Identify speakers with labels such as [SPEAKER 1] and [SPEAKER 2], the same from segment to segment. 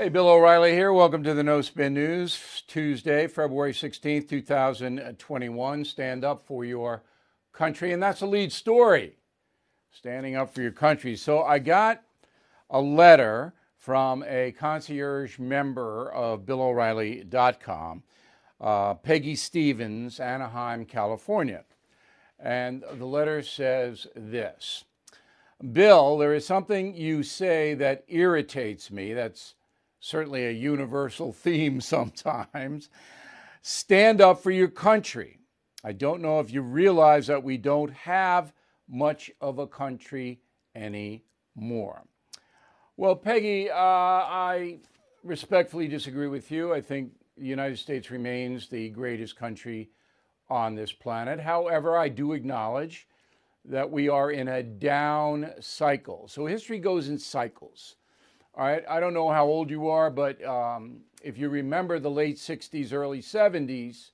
[SPEAKER 1] Hey, Bill O'Reilly here. Welcome to the No Spin News. Tuesday, February 16th, 2021. Stand up for your country. And that's the lead story. Standing up for your country. So I got a letter from a concierge member of BillO'Reilly.com, Peggy Stevens, Anaheim, California. And the letter says this: Bill, there is something you say that irritates me. That's certainly a universal theme sometimes. Stand up for your country. I don't know if you realize that we don't have much of a country anymore. Well, Peggy, I respectfully disagree with you. I think the United States remains the greatest country on this planet. However, I do acknowledge that we are in a down cycle. So history goes in cycles. All right, I don't know how old you are, but if you remember the late 60s, early 70s,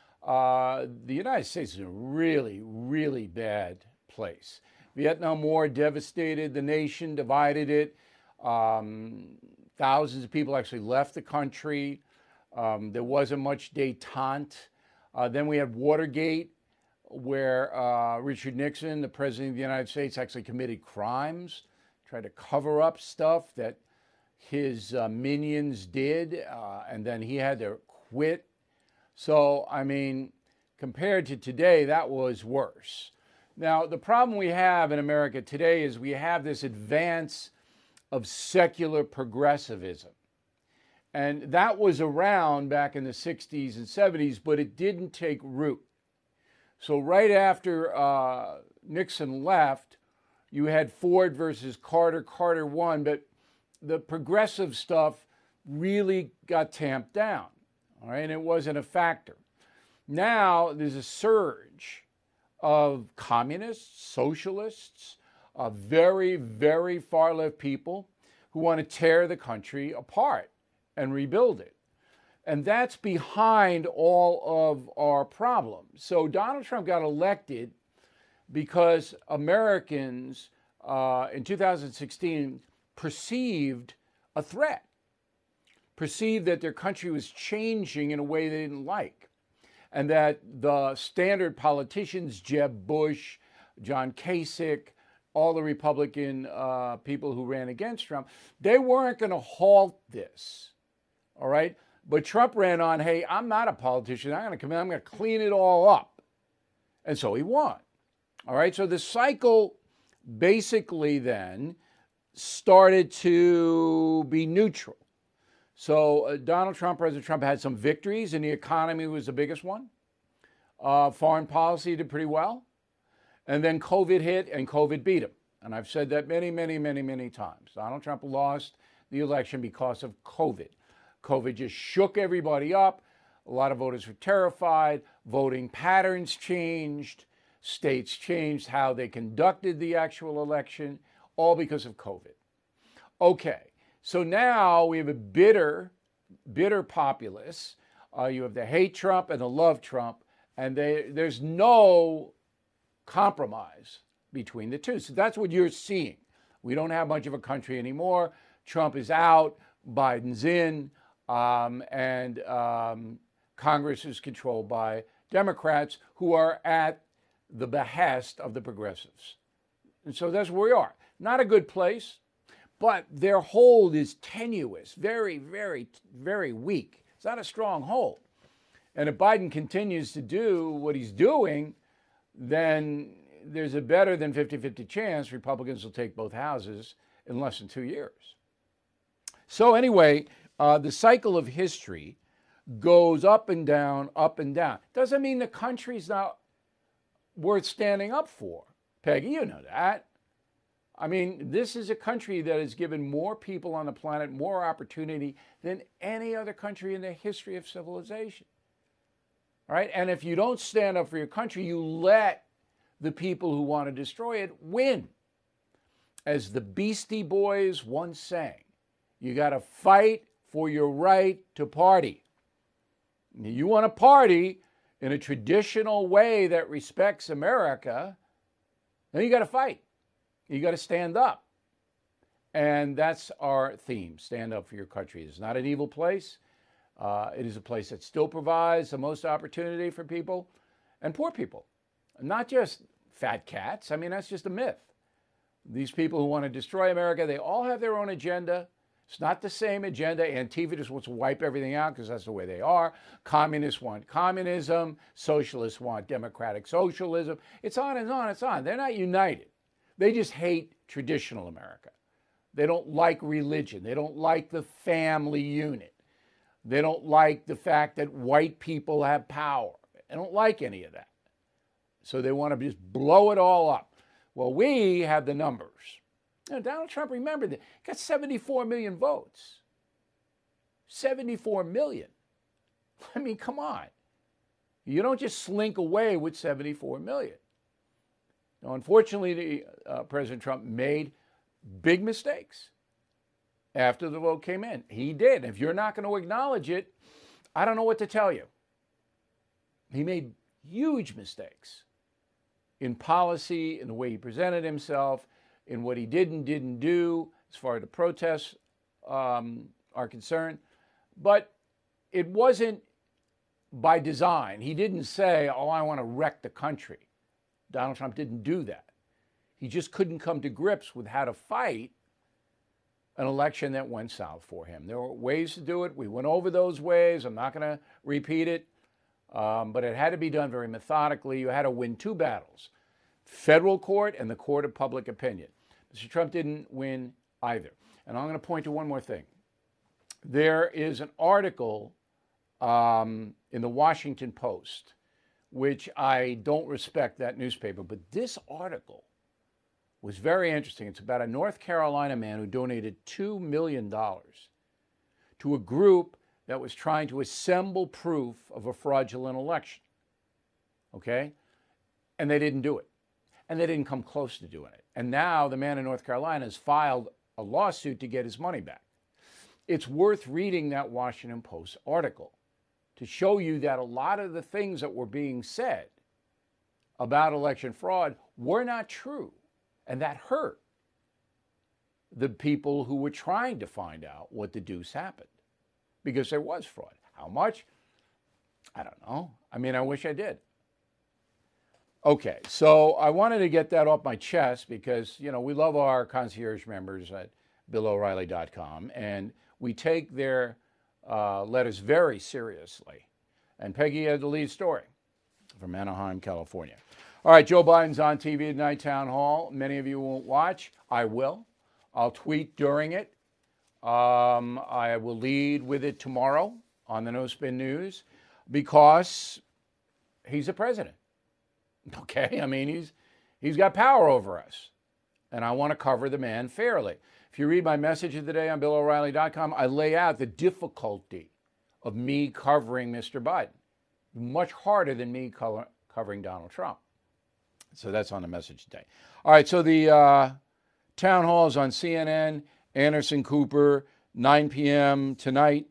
[SPEAKER 1] the United States is a really, really bad place. Vietnam War devastated the nation, divided it. Thousands of people actually left the country. There wasn't much détente. Then we had Watergate, where Richard Nixon, the president of the United States, actually committed crimes, tried to cover up stuff that his minions did, and then he had to quit. So, I mean, compared to today, that was worse. Now, the problem we have in America today is we have this advance of secular progressivism. And that was around back in the 60s and 70s, but it didn't take root. So right after Nixon left, you had Ford versus Carter. Carter won, but the progressive stuff really got tamped down, all right, and it wasn't a factor. Now there's a surge of communists, socialists, very, very far left people who want to tear the country apart and rebuild it. And that's behind all of our problems. So Donald Trump got elected because Americans in 2016 perceived a threat, perceived that their country was changing in a way they didn't like, and that the standard politicians, Jeb Bush, John Kasich, all the Republican people who ran against Trump, they weren't going to halt this, all right? But Trump ran on, hey, I'm not a politician. I'm going to come in, I'm going to clean it all up. And so he won, all right? So the cycle basically then started to be neutral. So President Trump had some victories, and the economy was the biggest one. Foreign policy did pretty well. And then COVID hit, and COVID beat him. And I've said that many, many, many, many times. Donald Trump lost the election because of COVID. COVID just shook everybody up. A lot of voters were terrified. Voting patterns changed. States changed how they conducted the actual election, all because of COVID. Okay, so now we have a bitter populace. You have the hate Trump and the love Trump, and there's no compromise between the two. So that's what you're seeing. We don't have much of a country anymore. Trump is out, Biden's in, and Congress is controlled by Democrats who are at the behest of the progressives. And so that's where we are. Not a good place, but their hold is tenuous, very, very, very weak. It's not a strong hold. And if Biden continues to do what he's doing, then there's a better than 50-50 chance Republicans will take both houses in less than 2 years. So anyway, the cycle of history goes up and down, up and down. Doesn't mean the country's not worth standing up for. Peggy, you know that. I mean, this is a country that has given more people on the planet more opportunity than any other country in the history of civilization. All right? And if you don't stand up for your country, you let the people who want to destroy it win. As the Beastie Boys once sang, you got to fight for your right to party. You want to party in a traditional way that respects America, then you got to fight. You got to stand up. And that's our theme, stand up for your country. It's not an evil place. It is a place that still provides the most opportunity for people and poor people, not just fat cats. I mean, that's just a myth. These people who want to destroy America, they all have their own agenda. It's not the same agenda. Antifa just wants to wipe everything out because that's the way they are. Communists want communism. Socialists want democratic socialism. It's on and on, it's on. They're not united. They just hate traditional America. They don't like religion. They don't like the family unit. They don't like the fact that white people have power. They don't like any of that. So they want to just blow it all up. Well, we have the numbers. You know, Donald Trump, remember that, got 74 million votes. 74 million. I mean, come on. You don't just slink away with 74 million. Now, unfortunately, President Trump made big mistakes after the vote came in. He did. If you're not going to acknowledge it, I don't know what to tell you. He made huge mistakes in policy, in the way he presented himself, in what he did and didn't do as far as the protests are concerned. But it wasn't by design. He didn't say, oh, I want to wreck the country. Donald Trump didn't do that. He just couldn't come to grips with how to fight an election that went south for him. There were ways to do it. We went over those ways. I'm not going to repeat it. But it had to be done very methodically. You had to win two battles, federal court and the court of public opinion. Mr. Trump didn't win either. And I'm going to point to one more thing. There is an article in the Washington Post, which I don't respect that newspaper, but this article was very interesting. It's about a North Carolina man who donated $2 million to a group that was trying to assemble proof of a fraudulent election. Okay? And they didn't do it. And they didn't come close to doing it. And now the man in North Carolina has filed a lawsuit to get his money back. It's worth reading that Washington Post article to show you that a lot of the things that were being said about election fraud were not true. And that hurt the people who were trying to find out what the deuce happened. Because there was fraud. How much? I don't know. I mean, I wish I did. Okay, so I wanted to get that off my chest because, you know, we love our concierge members at BillO'Reilly.com, and we take their letters very seriously. And Peggy had the lead story from Anaheim, California. All right, Joe Biden's on TV tonight, Town Hall. Many of you won't watch. I will. I'll tweet during it. I will lead with it tomorrow on the No Spin News because he's the president. Okay? I mean, he's got power over us. And I want to cover the man fairly. If you read my message of the day on BillO'Reilly.com, I lay out the difficulty of me covering Mr. Biden. Much harder than me covering Donald Trump. So that's on the message today. All right, so the town hall is on CNN, Anderson Cooper, 9 p.m. tonight,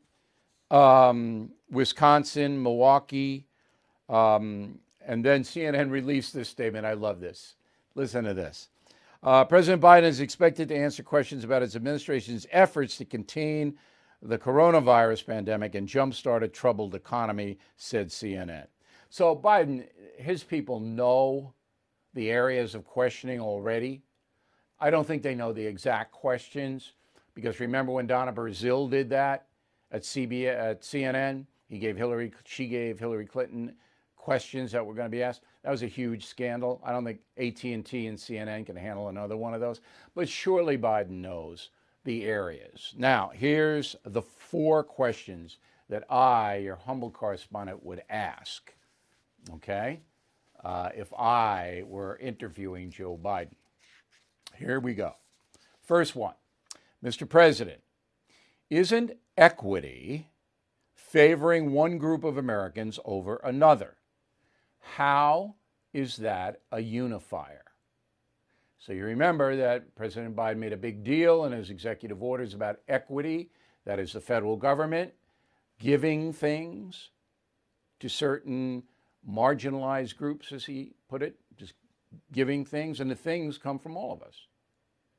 [SPEAKER 1] Wisconsin, Milwaukee, and then CNN released this statement. I love this. Listen to this. President Biden is expected to answer questions about his administration's efforts to contain the coronavirus pandemic and jumpstart a troubled economy, said CNN. So Biden, his people know the areas of questioning already. I don't think they know the exact questions because remember when Donna Brazile did that at CNN, she gave Hillary Clinton questions that were going to be asked. That was a huge scandal. I don't think AT&T and CNN can handle another one of those, but surely Biden knows the areas. Now, here's the 4 questions that I, your humble correspondent, would ask, okay, if I were interviewing Joe Biden. Here we go. First one, Mr. President, isn't equity favoring one group of Americans over another? How is that a unifier? So you remember that President Biden made a big deal in his executive orders about equity, that is the federal government giving things to certain marginalized groups, as he put it, just giving things, and the things come from all of us.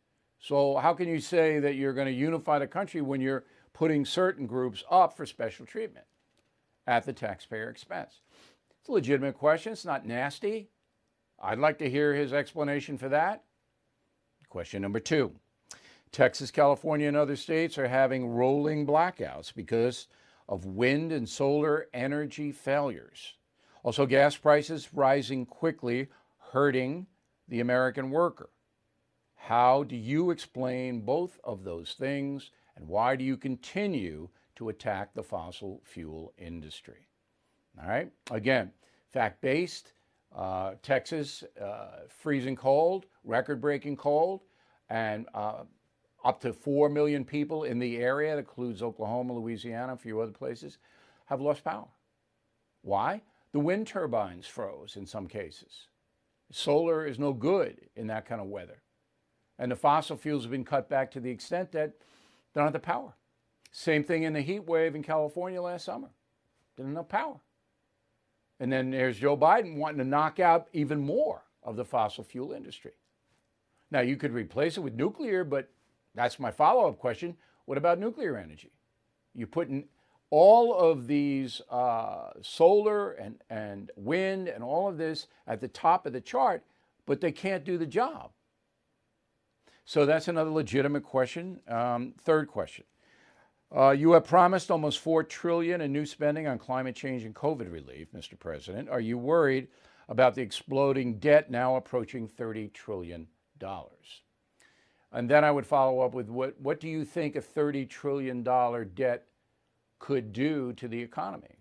[SPEAKER 1] So how can you say that you're going to unify the country when you're putting certain groups up for special treatment at the taxpayer expense? It's a legitimate question. It's not nasty. I'd like to hear his explanation for that. Question number 2. Texas, California, and other states are having rolling blackouts because of wind and solar energy failures. Also, gas prices rising quickly, hurting the American worker. How do you explain both of those things, and why do you continue to attack the fossil fuel industry? All right. Again, fact-based, Texas, freezing cold, record-breaking cold, and up to 4 million people in the area, that includes Oklahoma, Louisiana, a few other places, have lost power. Why? The wind turbines froze in some cases. Solar is no good in that kind of weather. And the fossil fuels have been cut back to the extent that they don't have the power. Same thing in the heat wave in California last summer. Didn't have enough power. And then there's Joe Biden wanting to knock out even more of the fossil fuel industry. Now, you could replace it with nuclear, but that's my follow-up question. What about nuclear energy? You put in all of these solar and wind and all of this at the top of the chart, but they can't do the job. So that's another legitimate question. Third question. You have promised almost $4 trillion in new spending on climate change and COVID relief, Mr. President. Are you worried about the exploding debt now approaching $30 trillion? And then I would follow up with what do you think a $30 trillion debt could do to the economy?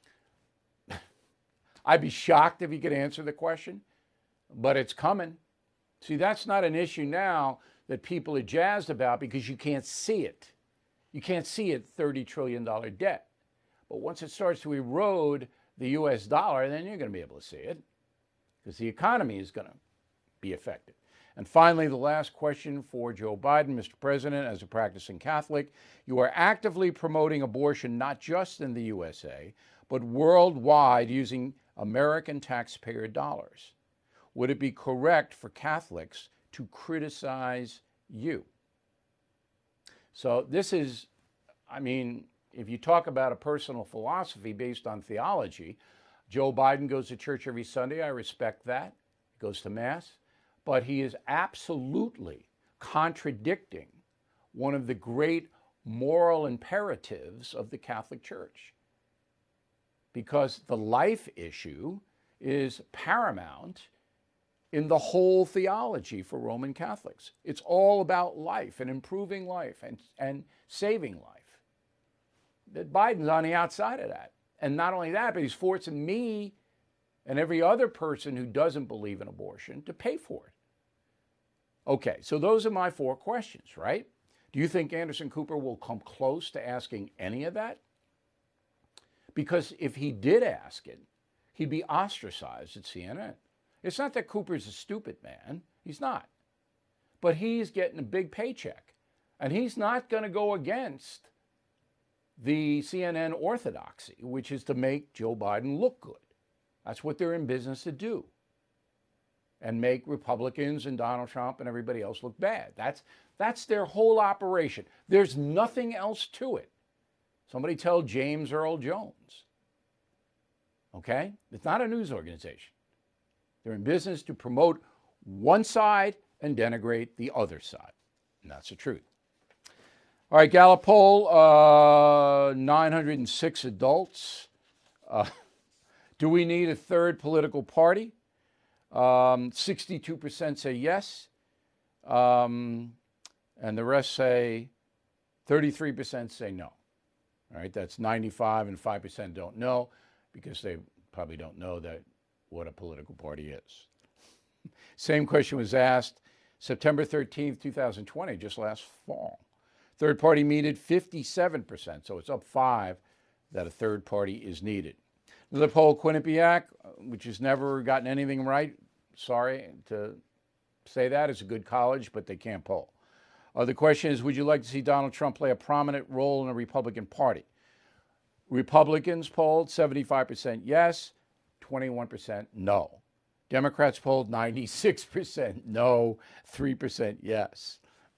[SPEAKER 1] I'd be shocked if you could answer the question, but it's coming. See, that's not an issue now that people are jazzed about because you can't see it. You can't see it, $30 trillion debt. But once it starts to erode the US dollar, then you're going to be able to see it because the economy is going to be affected. And finally, the last question for Joe Biden, Mr. President, as a practicing Catholic, you are actively promoting abortion not just in the USA, but worldwide using American taxpayer dollars. Would it be correct for Catholics to criticize you? So this is, I mean, if you talk about a personal philosophy based on theology, Joe Biden goes to church every Sunday. I respect that. He goes to Mass. But he is absolutely contradicting one of the great moral imperatives of the Catholic Church. Because the life issue is paramount in the whole theology for Roman Catholics. It's all about life and improving life and saving life. That Biden's on the outside of that. And not only that, but he's forcing me and every other person who doesn't believe in abortion to pay for it. Okay, so those are my 4 questions, right? Do you think Anderson Cooper will come close to asking any of that? Because if he did ask it, he'd be ostracized at CNN. It's not that Cooper's a stupid man. He's not. But he's getting a big paycheck. And he's not going to go against the CNN orthodoxy, which is to make Joe Biden look good. That's what they're in business to do. And make Republicans and Donald Trump and everybody else look bad. That's their whole operation. There's nothing else to it. Somebody tell James Earl Jones. Okay? It's not a news organization. They're in business to promote one side and denigrate the other side. And that's the truth. All right, Gallup poll, 906 adults. Do we need a third political party? 62% say yes, and the rest say, 33% say no. All right, that's 95 and 5% don't know because they probably don't know what a political party is. Same question was asked September 13th, 2020, just last fall. Third party needed 57%, so it's up 5 that a third party is needed. Another poll, Quinnipiac, which has never gotten anything right. Sorry to say that. It's a good college, but they can't poll. The question is, would you like to see Donald Trump play a prominent role in the Republican Party? Republicans polled 75% yes, 21% no. Democrats polled 96% no, 3% yes.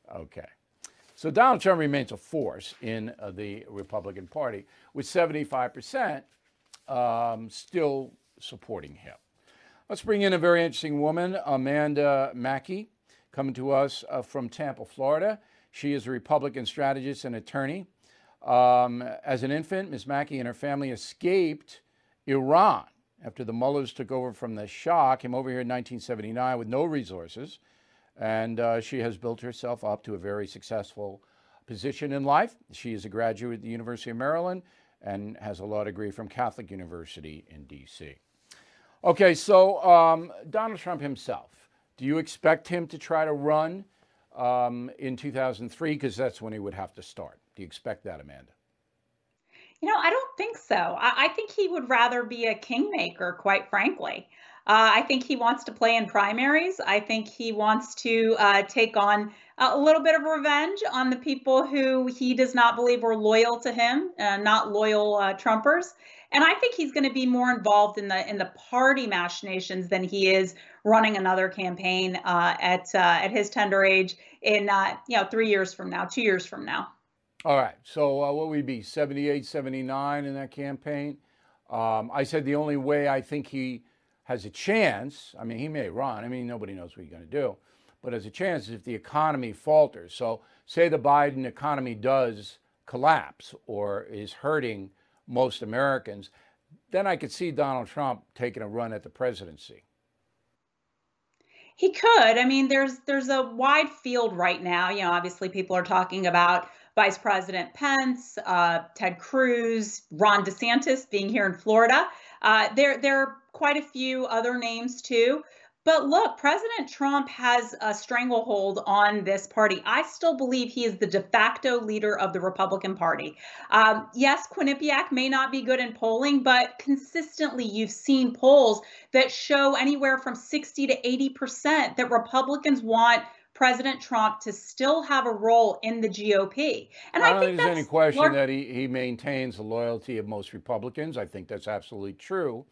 [SPEAKER 1] Okay. So Donald Trump remains a force in the Republican Party, with 75% still supporting him. Let's bring in a very interesting woman, Amanda Mackey, coming to us from Tampa, Florida. She is a Republican strategist and attorney. As an infant, Ms. Mackey and her family escaped Iran after the mullahs took over from the Shah, came over here in 1979 with no resources, and she has built herself up to a very successful position in life. She is a graduate at the University of Maryland and has a law degree from Catholic University in D.C. Okay, so Donald Trump himself, do you expect him to try to run in 2003? Because that's when he would have to start. Do you expect that, Amanda?
[SPEAKER 2] I don't think so. I think he would rather be a kingmaker, quite frankly. I think he wants to play in primaries. I think he wants to take on a little bit of revenge on the people who he does not believe were loyal to him, not loyal Trumpers. And I think he's going to be more involved in the party machinations than he is running another campaign at his tender age in 3 years from now, 2 years from now.
[SPEAKER 1] All right. So what would we be, 78, 79 in that campaign? I said the only way I think he has a chance, I mean, he may run. I mean, nobody knows what he's going to do. But has a chance is if the economy falters. So say the Biden economy does collapse or is hurting most Americans, then I could see Donald Trump taking a run at the presidency.
[SPEAKER 2] He could. I mean, there's a wide field right now. Obviously people are talking about Vice President Pence, Ted Cruz, Ron DeSantis being here in Florida. There are quite a few other names too. But look, President Trump has a stranglehold on this party. I still believe he is the de facto leader of the Republican Party. Yes, Quinnipiac may not be good in polling, but consistently you've seen polls that show anywhere from 60 to 80% that Republicans want President Trump to still have a role in the GOP. And
[SPEAKER 1] I
[SPEAKER 2] I
[SPEAKER 1] don't
[SPEAKER 2] think
[SPEAKER 1] think there's any
[SPEAKER 2] that's
[SPEAKER 1] question that he maintains the loyalty of most Republicans. I think that's absolutely true.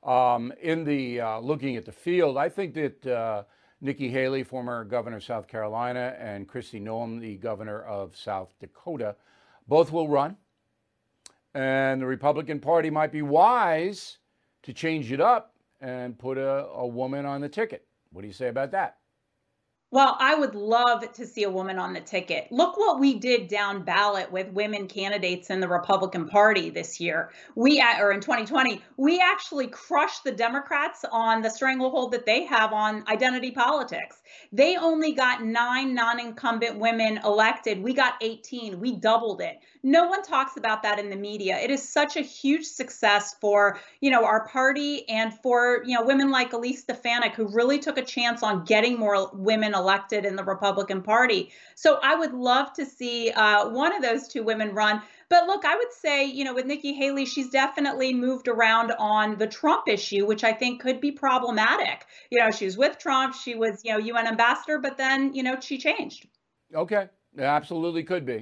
[SPEAKER 1] In the looking at the field, I think that Nikki Haley, former governor of South Carolina, and Kristi Noem, the governor of South Dakota, both will run. And the Republican Party might be wise to change it up and put a woman on the ticket. What do you say about that?
[SPEAKER 2] Well, I would love to see a woman on the ticket. Look what we did down ballot with women candidates in the Republican Party this year. Or in 2020, we actually crushed the Democrats on the stranglehold that they have on identity politics. They only got 9 non-incumbent women elected. We got 18. We doubled it. No one talks about that in the media. It is such a huge success for, our party and for, women like Elise Stefanik, who really took a chance on getting more women elected in the Republican Party. So I would love to see one of those two women run. But look, I would say, with Nikki Haley, she's definitely moved around on the Trump issue, which I think could be problematic. She was with Trump, she was, UN ambassador, but then, she changed.
[SPEAKER 1] Okay, it absolutely could be.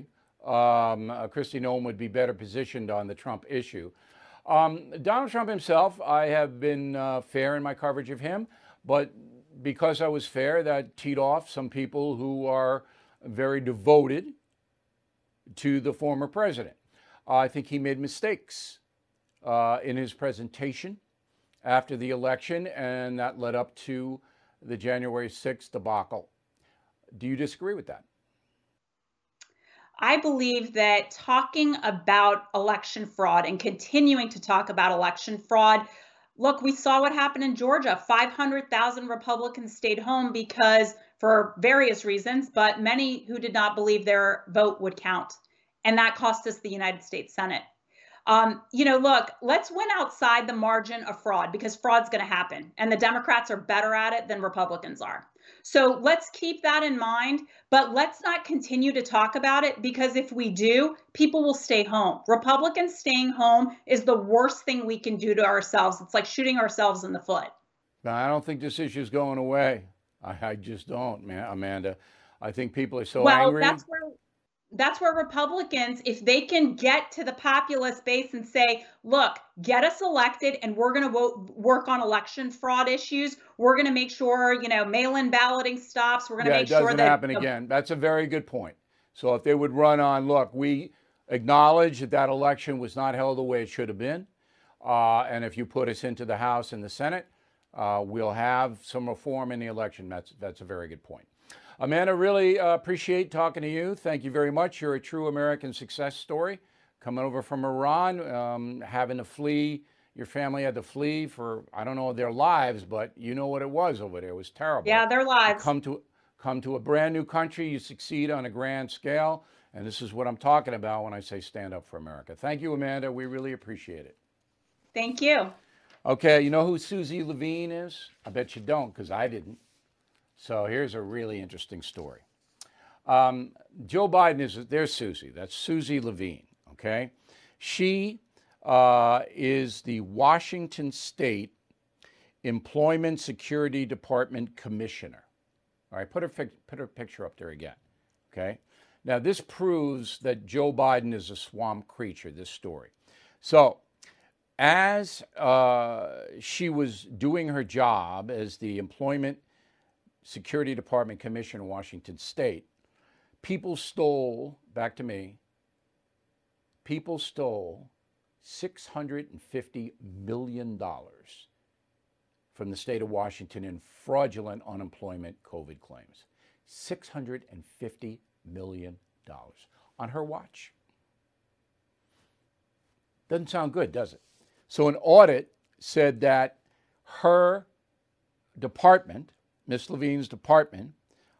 [SPEAKER 1] Kristi Noem would be better positioned on the Trump issue. Donald Trump himself, I have been fair in my coverage of him, but because I was fair, that teed off some people who are very devoted to the former president. I think he made mistakes in his presentation after the election, and that led up to the January 6th debacle. Do you disagree with that?
[SPEAKER 2] I believe that talking about election fraud and continuing to talk about election fraud, look, we saw what happened in Georgia. 500,000 Republicans stayed home because for various reasons, but many who did not believe their vote would count. And that cost us the United States Senate. Look, let's win outside the margin of fraud because fraud's going to happen. And the Democrats are better at it than Republicans are. So let's keep that in mind, but let's not continue to talk about it because if we do, people will stay home. Republicans staying home is the worst thing we can do to ourselves. It's like shooting ourselves in the foot.
[SPEAKER 1] Now, I don't think this issue is going away. I just don't, Amanda. I think people are so angry.
[SPEAKER 2] That's where That's where Republicans, if they can get to the populist base and say, look, get us elected and we're going to work on election fraud issues. We're going to make sure, mail-in balloting stops. We're going to
[SPEAKER 1] Yeah, it
[SPEAKER 2] make sure
[SPEAKER 1] doesn't
[SPEAKER 2] that
[SPEAKER 1] happen again. That's a very good point. So if they would run on, look, we acknowledge that that election was not held the way it should have been. And if you put us into the House and the Senate, we'll have some reform in the election. That's a very good point. Amanda, really appreciate talking to you. Thank you very much. You're a true American success story. Coming over from Iran, having to flee. Your family had to flee for, I don't know, their lives, but you know what it was over there. It was terrible.
[SPEAKER 2] Yeah, their lives.
[SPEAKER 1] Come to a brand new country, you succeed on a grand scale. And this is what I'm talking about when I say stand up for America. Thank you, Amanda. We really appreciate it.
[SPEAKER 2] Thank you.
[SPEAKER 1] Okay, you know who Susie Levine is? I bet you don't, because I didn't. So here's a really interesting story. Joe Biden there's Susie. That's Susie Levine, okay? She is the Washington State Employment Security Department Commissioner. All right, put her picture up there again, okay? Now, this proves that Joe Biden is a swamp creature, this story. So, as she was doing her job as the Employment Security Department Commissioner in Washington State, people stole, back to me, people stole $650 million from the state of Washington in fraudulent unemployment COVID claims. $650 million on her watch. Doesn't sound good, does it? So an audit said that her department, Miss Levine's department,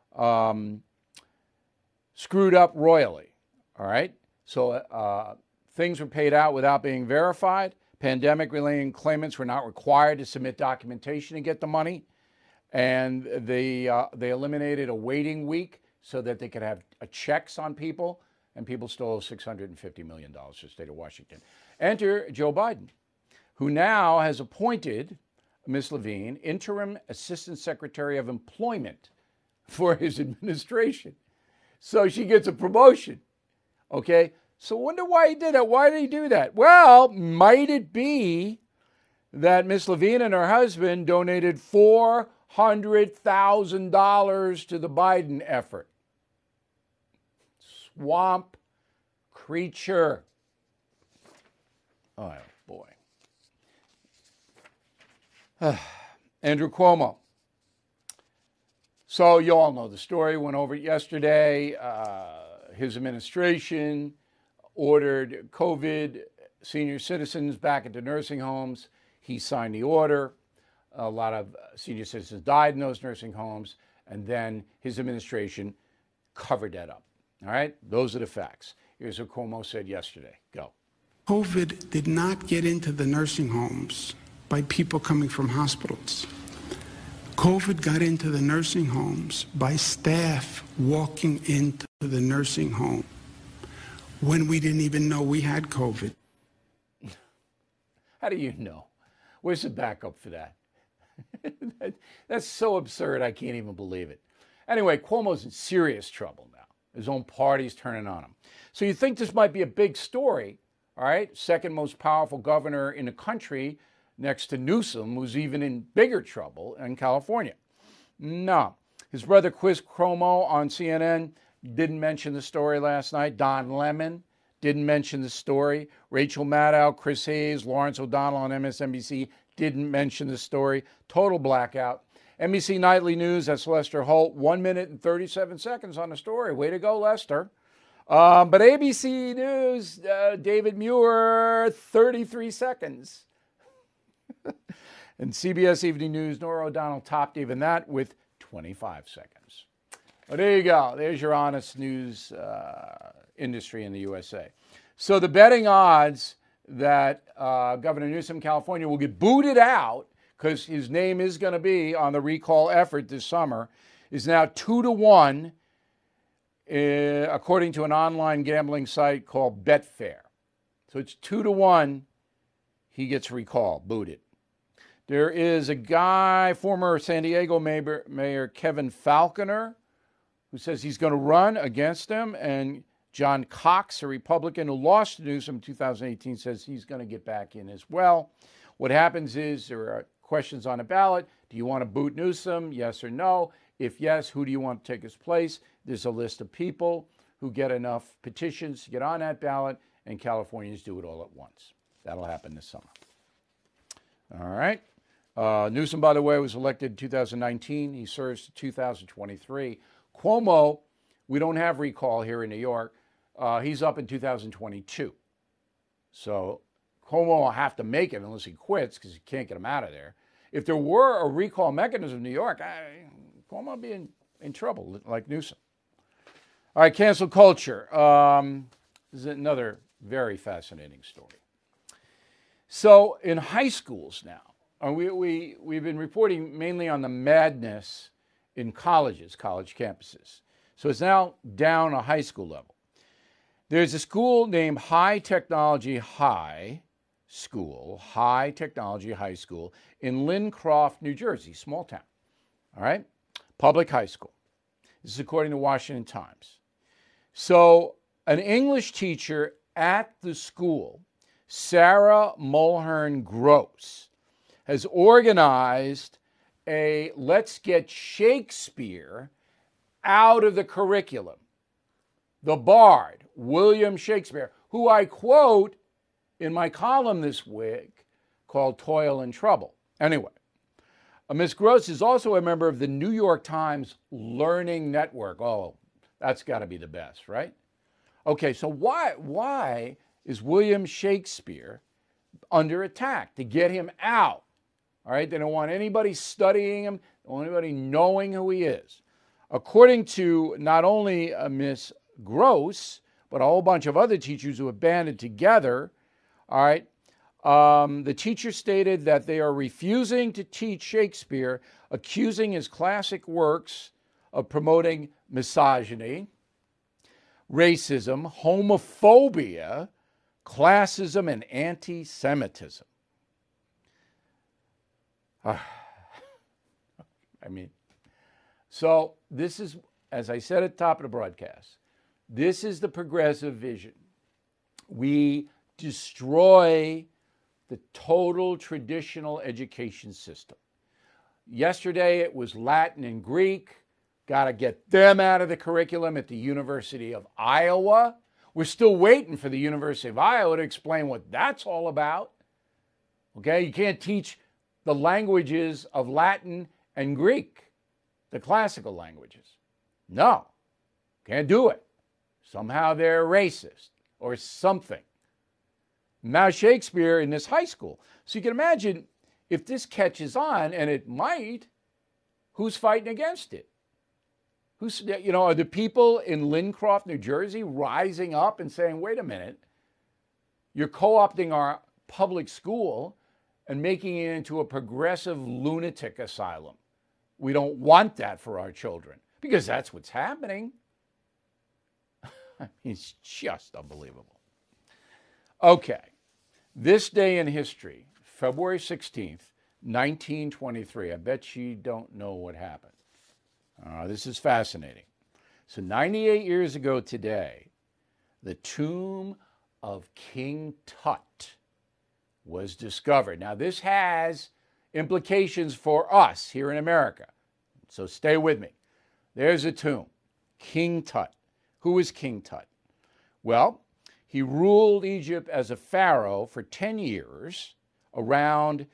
[SPEAKER 1] screwed up royally, all right? So things were paid out without being verified. Pandemic-related claimants were not required to submit documentation to get the money. And they eliminated a waiting week so that they could have checks on people, and people stole $650 million to the state of Washington. Enter Joe Biden, who now has appointed Ms. Levine interim assistant secretary of employment for his administration. So she gets a promotion, okay? So I wonder why he did that. Why did he do that? Well, might it be that Ms. Levine and her husband donated $400,000 to the Biden effort? Swamp creature. Oh, boy. Andrew Cuomo. So you all know the story. Went over it yesterday. His administration ordered COVID senior citizens back into nursing homes. He signed the order. A lot of senior citizens died in those nursing homes. And then his administration covered that up. All right? Those are the facts. Here's what Cuomo said yesterday. Go.
[SPEAKER 3] COVID did not get into the nursing homes by people coming from hospitals. COVID got into the nursing homes by staff walking into the nursing home when we didn't even know we had COVID.
[SPEAKER 1] How do you know? Where's the backup for that? That's so absurd, I can't even believe it. Anyway, Cuomo's in serious trouble now. His own party's turning on him. So you think this might be a big story, all right? Second most powerful governor in the country, next to Newsom, who's even in bigger trouble in California. No. His brother Chris Cuomo on CNN didn't mention the story last night. Don Lemon didn't mention the story. Rachel Maddow, Chris Hayes, Lawrence O'Donnell on MSNBC didn't mention the story. Total blackout. NBC Nightly News, that's Lester Holt, 1 minute and 37 seconds on the story. Way to go, Lester. But ABC News, David Muir, 33 seconds. And CBS Evening News, Norah O'Donnell topped even that with 25 seconds. Well, there you go. There's your honest news industry in the USA. So the betting odds that Governor Newsom, California, will get booted out because his name is going to be on the recall effort this summer is now 2-1, according to an online gambling site called Betfair. So it's 2-1, he gets recalled, booted. There is a guy, former San Diego Mayor Kevin Falconer, who says he's going to run against him, and John Cox, a Republican who lost to Newsom in 2018, says he's going to get back in as well. What happens is there are questions on a ballot. Do you want to boot Newsom? Yes or no? If yes, who do you want to take his place? There's a list of people who get enough petitions to get on that ballot, and Californians do it all at once. That'll happen this summer. All right. Newsom, by the way, was elected in 2019. He serves to 2023. Cuomo, we don't have recall here in New York. He's up in 2022. So Cuomo will have to make it unless he quits because he can't get him out of there. If there were a recall mechanism in New York, Cuomo would be in trouble like Newsom. All right, cancel culture. This is another very fascinating story. So in high schools now, we've been reporting mainly on the madness in colleges, college campuses. So it's now down a high school level. There's a school named High Technology High School in Lincroft, New Jersey, small town. All right? Public high school. This is according to Washington Times. So an English teacher at the school, Sarah Mulhern Gross, has organized a Let's Get Shakespeare out of the curriculum. The Bard, William Shakespeare, who I quote in my column this week called Toil and Trouble. Anyway, Ms. Gross is also a member of the New York Times Learning Network. Oh, that's got to be the best, right? Okay, so why is William Shakespeare under attack? To get him out. All right, they don't want anybody studying him, don't want anybody knowing who he is. According to not only Ms. Gross, but a whole bunch of other teachers who have banded together, all right, the teacher stated that they are refusing to teach Shakespeare, accusing his classic works of promoting misogyny, racism, homophobia, classism, and anti-Semitism. So this is, as I said at the top of the broadcast, this is the progressive vision. We destroy the total traditional education system. Yesterday it was Latin and Greek. Got to get them out of the curriculum at the University of Iowa. We're still waiting for the University of Iowa to explain what that's all about. Okay, you can't teach the languages of Latin and Greek, the classical languages. No, can't do it. Somehow they're racist or something. Now Shakespeare in this high school. So you can imagine if this catches on, and it might, who's fighting against it? Are the people in Lincroft, New Jersey rising up and saying, wait a minute, you're co-opting our public school and making it into a progressive lunatic asylum. We don't want that for our children because that's what's happening. It's just unbelievable. Okay, this day in history, February 16th, 1923. I bet you don't know what happened. This is fascinating. So 98 years ago today, the tomb of King Tut was discovered. Now, this has implications for us here in America. So stay with me. There's a tomb. King Tut. Who was King Tut? Well, he ruled Egypt as a pharaoh for 10 years around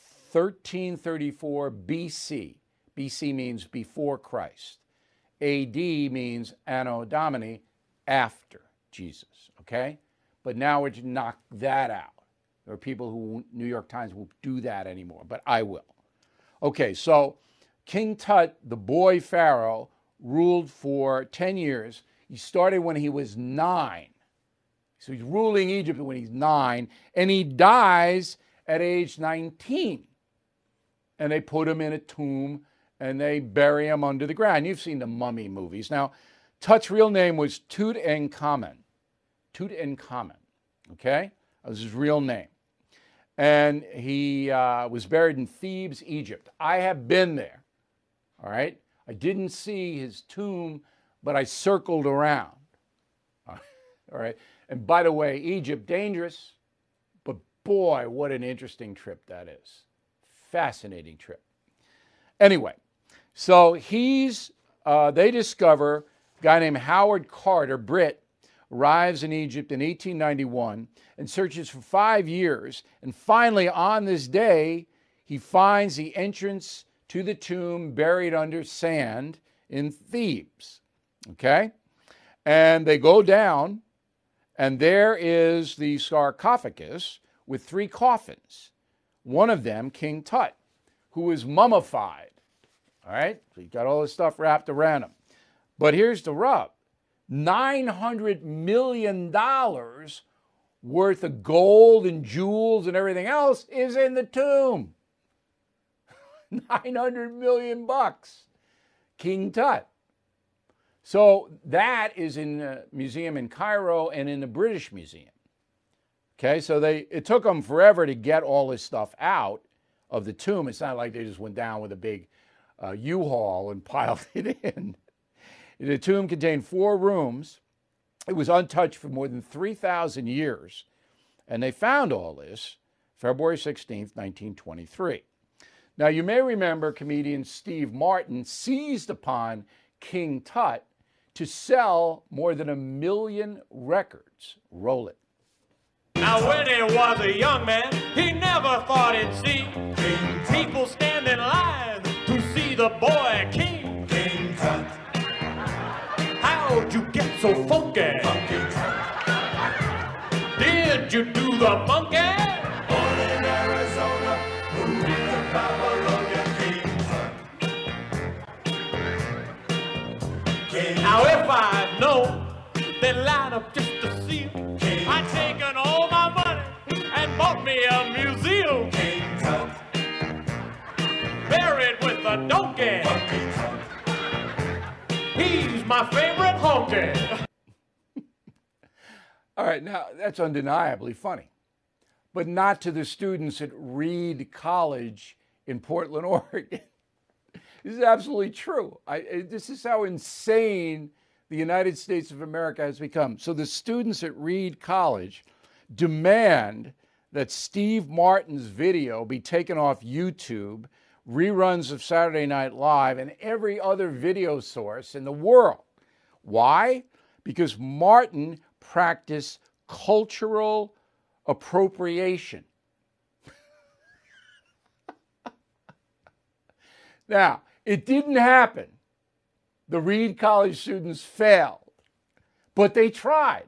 [SPEAKER 1] 1334 BC. BC means before Christ. AD means Anno Domini, after Jesus, okay? But now we're to knock that out. There are people who, New York Times, won't do that anymore, but I will. Okay, so King Tut, the boy pharaoh, ruled for 10 years. He started when he was 9. So he's ruling Egypt when he's 9, and he dies at age 19. And they put him in a tomb, and they bury him under the ground. You've seen the Mummy movies. Now, Tut's real name was Tutankhamun. Tutankhamun, okay? That was his real name. And he was buried in Thebes, Egypt. I have been there, all right? I didn't see his tomb, but I circled around. All right. And by the way, Egypt, dangerous, but boy, what an interesting trip that is. Fascinating trip. Anyway, so they discover a guy named Howard Carter, Brit, arrives in Egypt in 1891 and searches for 5 years. And finally, on this day, he finds the entrance to the tomb buried under sand in Thebes. Okay? And they go down, and there is the sarcophagus with 3 coffins. One of them, King Tut, who is mummified. All right? So you got all this stuff wrapped around him. But here's the rub. $900 million worth of gold and jewels and everything else is in the tomb. 900 million bucks. King Tut. So that is in the museum in Cairo and in the British Museum. Okay, so it took them forever to get all this stuff out of the tomb. It's not like they just went down with a big U-Haul and piled it in. The tomb contained 4 rooms. It was untouched for more than 3,000 years. And they found all this February 16th, 1923. Now, you may remember comedian Steve Martin seized upon King Tut to sell more than 1 million records. Roll it.
[SPEAKER 4] Now, when he was a young man, he never thought he'd see people stand in line to see the boy King. King Tut. How'd you get so funky? Did you do the monkey? Born in Arizona, moved to Babylon, King Tut. Now if I'd known they'd line up just to see him, I'd taken all my money and bought me a museum. King Tut. Buried with a donkey. He's my favorite honky.
[SPEAKER 1] All right, now that's undeniably funny, but not to the students at Reed College in Portland, Oregon. This is absolutely true. This is how insane the United States of America has become. So the students at Reed College demand that Steve Martin's video be taken off YouTube, reruns of Saturday Night Live, and every other video source in the world. Why? Because Martin practiced cultural appropriation. Now, it didn't happen. The Reed College students failed, but they tried.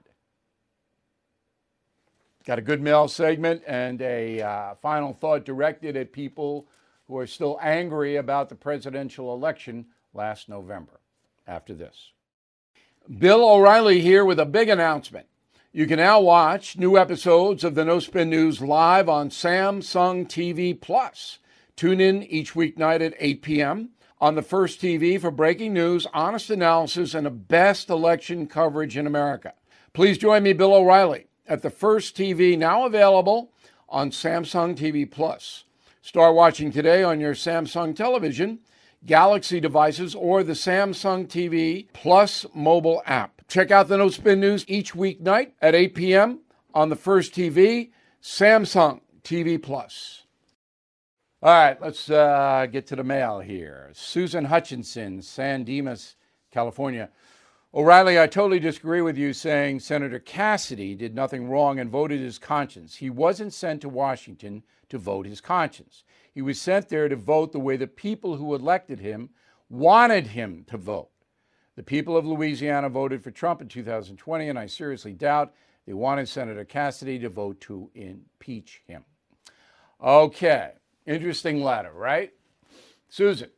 [SPEAKER 1] Got a good mail segment and a final thought directed at people who are still angry about the presidential election last November. After this. Bill O'Reilly here with a big announcement. You can now watch new episodes of the No Spin News live on Samsung TV Plus. Tune in each weeknight at 8 p.m. on the First TV for breaking news, honest analysis, and the best election coverage in America. Please join me, Bill O'Reilly, at the First TV, now available on Samsung TV Plus. Start watching today on your Samsung television, Galaxy devices, or the Samsung TV Plus mobile app. Check out the No Spin News each weeknight at 8 p.m. on the First TV, Samsung TV Plus. All right, let's get to the mail here. Susan Hutchinson, San Dimas, California. O'Reilly, I totally disagree with you saying Senator Cassidy did nothing wrong and voted his conscience. He wasn't sent to Washington to vote his conscience. He was sent there to vote the way the people who elected him wanted him to vote. The people of Louisiana voted for Trump in 2020, and I seriously doubt they wanted Senator Cassidy to vote to impeach him. Okay, interesting letter, right? Susan,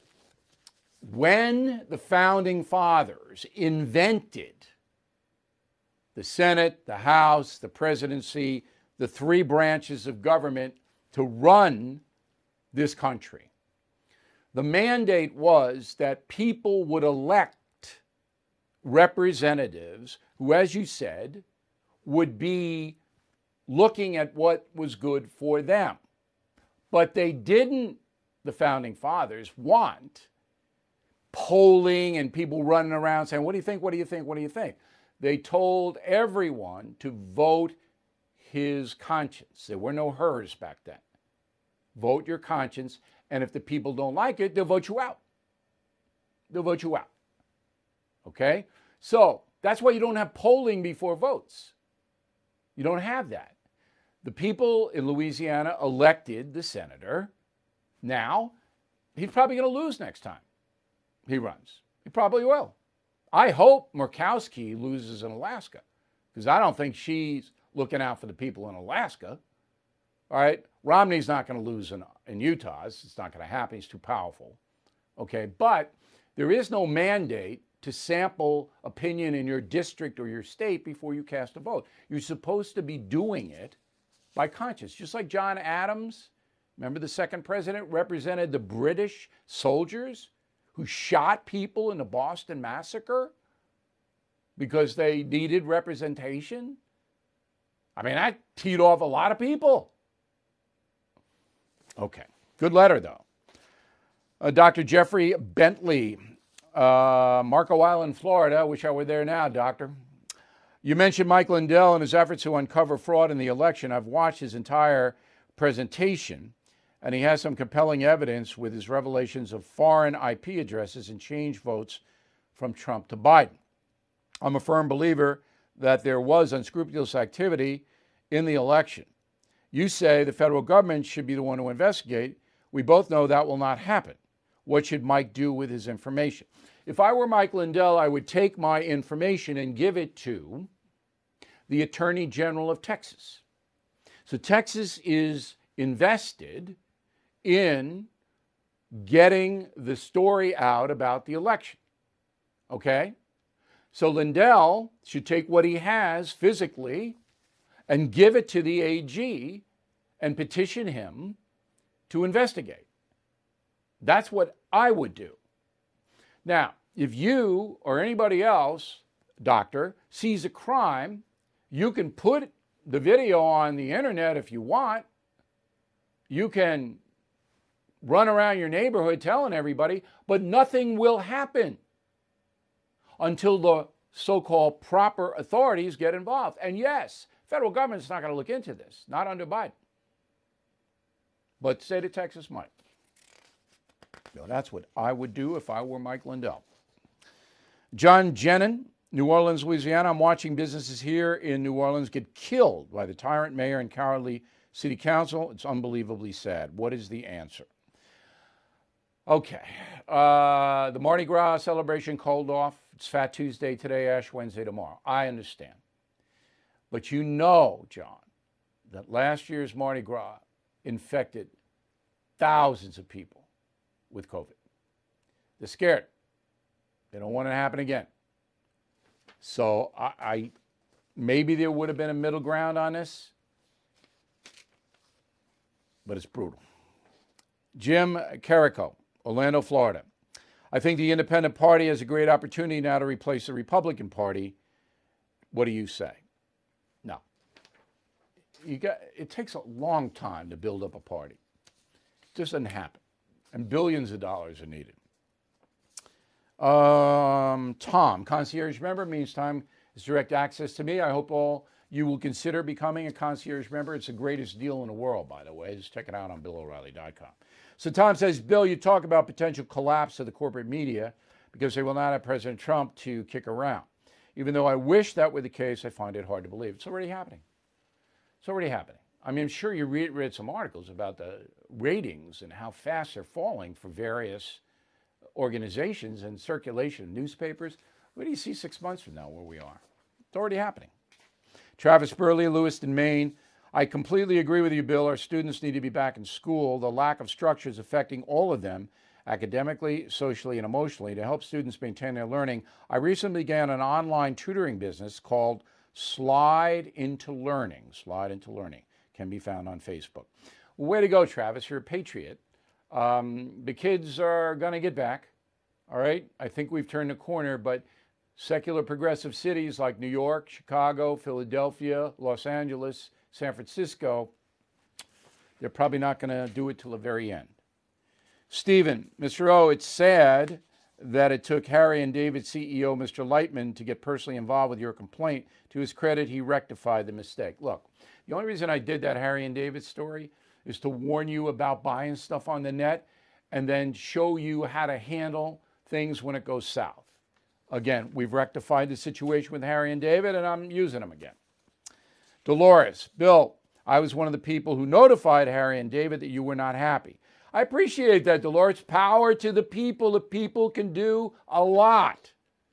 [SPEAKER 1] when the Founding Fathers invented the Senate, the House, the presidency, the 3 branches of government to run this country, the mandate was that people would elect representatives who, as you said, would be looking at what was good for them. But they didn't, the Founding Fathers, want polling and people running around saying, what do you think, what do you think, what do you think? they told everyone to vote his conscience. There were no hers back then. Vote your conscience, and if the people don't like it, they'll vote you out. They'll vote you out. Okay? So that's why you don't have polling before votes. You don't have that. The people in Louisiana elected the senator. Now, he's probably going to lose next time he runs. He probably will. I hope Murkowski loses in Alaska, because I don't think she's looking out for the people in Alaska. All right? Romney's not going to lose in Utah. It's not going to happen. He's too powerful. Okay? But there is no mandate to sample opinion in your district or your state before you cast a vote. You're supposed to be doing it by conscience. Just like John Adams, remember the second president, represented the British soldiers who shot people in the Boston Massacre because they needed representation? I mean, that teed off a lot of people. Okay, good letter, though. Dr. Jeffrey Bentley, Marco Island, Florida. Wish I were there now, doctor. You mentioned Mike Lindell and his efforts to uncover fraud in the election. I've watched his entire presentation, and he has some compelling evidence with his revelations of foreign IP addresses and change votes from Trump to Biden. I'm a firm believer that there was unscrupulous activity in the election. You say the federal government should be the one to investigate. We both know that will not happen. What should Mike do with his information? If I were Mike Lindell, I would take my information and give it to the Attorney General of Texas. So Texas is invested in getting the story out about the election. Okay? So Lindell should take what he has physically and give it to the AG and petition him to investigate. That's what I would do. Now, if you or anybody else, doctor, sees a crime, you can put the video on the internet if you want. You can run around your neighborhood telling everybody, but nothing will happen until the so-called proper authorities get involved. And yes, federal government's not going to look into this, not under Biden. But state of Texas might. So that's what I would do if I were Mike Lindell. John Jenin, New Orleans, Louisiana. I'm watching businesses here in New Orleans get killed by the tyrant mayor and cowardly city council. It's unbelievably sad. What is the answer? Okay. The Mardi Gras celebration called off. It's Fat Tuesday today, Ash Wednesday tomorrow. I understand. But you know, John, that last year's Mardi Gras infected thousands of people with COVID. They're scared. They don't want it to happen again. So I maybe there would have been a middle ground on this, but it's brutal. Jim Carrico, Orlando, Florida. I think the Independent Party has a great opportunity now to replace the Republican Party. What do you say? No. It takes a long time to build up a party. It just doesn't happen. And billions of dollars are needed. Tom, concierge member means time is direct access to me. I hope all you will consider becoming a concierge member. It's the greatest deal in the world, by the way. Just check it out on BillO'Reilly.com. So Tom says, Bill, you talk about potential collapse of the corporate media because they will not have President Trump to kick around. Even though I wish that were the case, I find it hard to believe. It's already happening. It's already happening. I mean, I'm sure you read some articles about the ratings and how fast they're falling for various organizations and circulation of newspapers. What do you see 6 months from now where we are? It's already happening. Travis Burley, Lewiston, Maine. I completely agree with you, Bill. Our students need to be back in school. The lack of structure is affecting all of them, academically, socially, and emotionally. To help students maintain their learning, I recently began an online tutoring business called Slide Into Learning. Slide Into Learning can be found on Facebook. Way to go, Travis. You're a patriot. The kids are going to get back. All right. I think we've turned the corner, but secular progressive cities like New York, Chicago, Philadelphia, Los Angeles, San Francisco, they're probably not going to do it till the very end. Stephen, Mr. O, it's sad that it took Harry and David CEO Mr. Lightman to get personally involved with your complaint. To his credit, he rectified the mistake. Look, the only reason I did that Harry and David story is to warn you about buying stuff on the net and then show you how to handle things when it goes south. Again, we've rectified the situation with Harry and David, and I'm using them again. Dolores, Bill, I was one of the people who notified Harry and David that you were not happy. I appreciate that, Dolores. Power to the people. The people can do a lot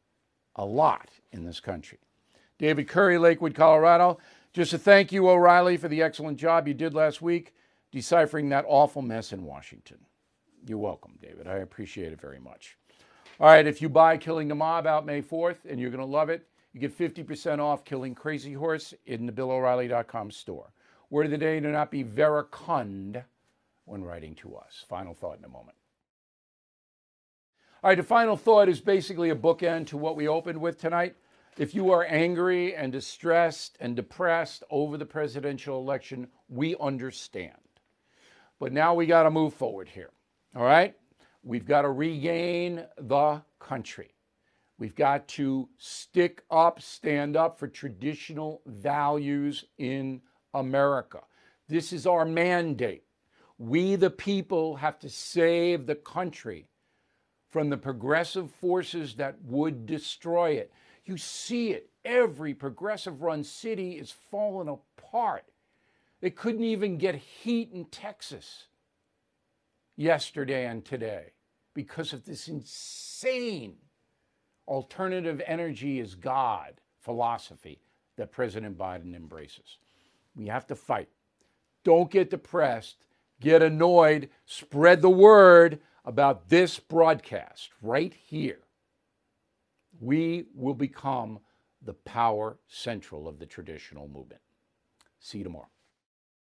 [SPEAKER 1] in this country. David Curry, Lakewood, Colorado. Just to thank you, O'Reilly, for the excellent job you did last week deciphering that awful mess in Washington. You're welcome, David. I appreciate it very much. All right, if you buy Killing the Mob out May 4th, and you're going to love it, you get 50% off Killing Crazy Horse in the BillO'Reilly.com store. Word of the day, do not be veracund when writing to us. Final thought in a moment. All right, the final thought is basically a bookend to what we opened with tonight. If you are angry and distressed and depressed over the presidential election, we understand. But now we got to move forward here, all right? We've got to regain the country. We've got to stick up, stand up for traditional values in America. This is our mandate. We, the people, have to save the country from the progressive forces that would destroy it. You see it. Every progressive-run city is falling apart. They couldn't even get heat in Texas yesterday and today because of this insane alternative energy is God philosophy that President Biden embraces. We have to fight. Don't get depressed. Get annoyed. Spread the word about this broadcast right here. We will become the power central of the traditional movement. See you tomorrow.